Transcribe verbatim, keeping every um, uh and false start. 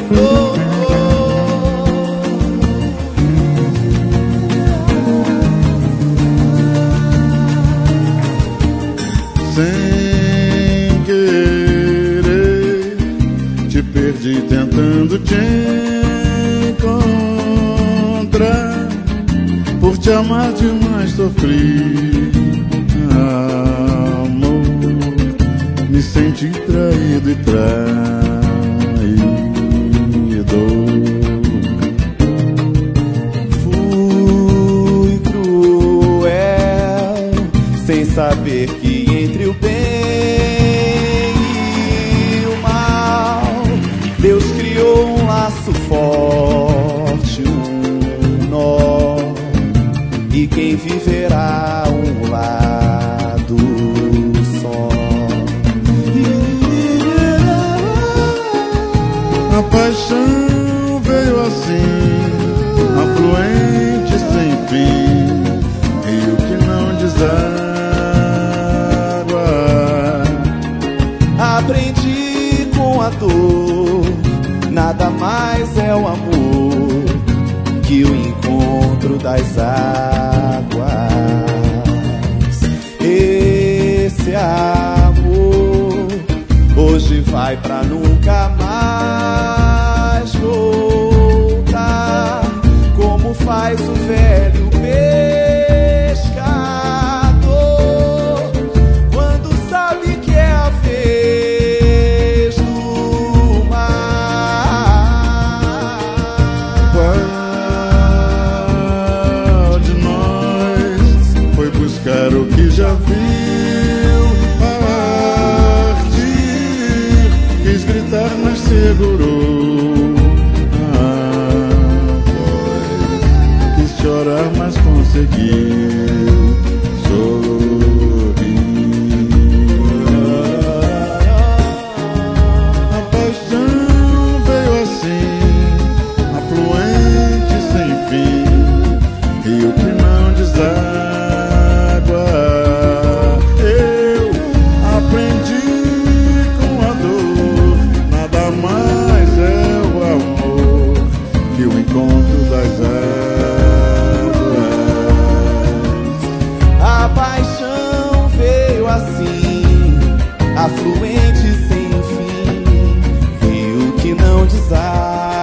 oh, Sem querer te perdi tentando te encontrar. Por te amar demais sofri, amor. Me senti traído e traído. fui cruel, sem saber que entre o bem e o mal, Deus criou um laço forte, um nó, e quem viverá um lado só. A paixão veio assim, afluente sem fim, rio que não deságua. Aprendi com a dor, nada mais é o amor que o encontro das águas. Esse amor hoje vai pra nunca mais voltar, como faz o velho pescador quando sabe que é a vez do mar. Qual de nós foi buscar o que já viu partir? Quis gritar, mas segurou a voz. Quis chorar, mas conseguiu sorrir. A paixão veio assim, afluente sem fim, rio que não deságua. Eu aprendi com a dor, nada mais é o amor que o encontro das águas. A paixão veio assim, afluente sem fim, rio que não deságua.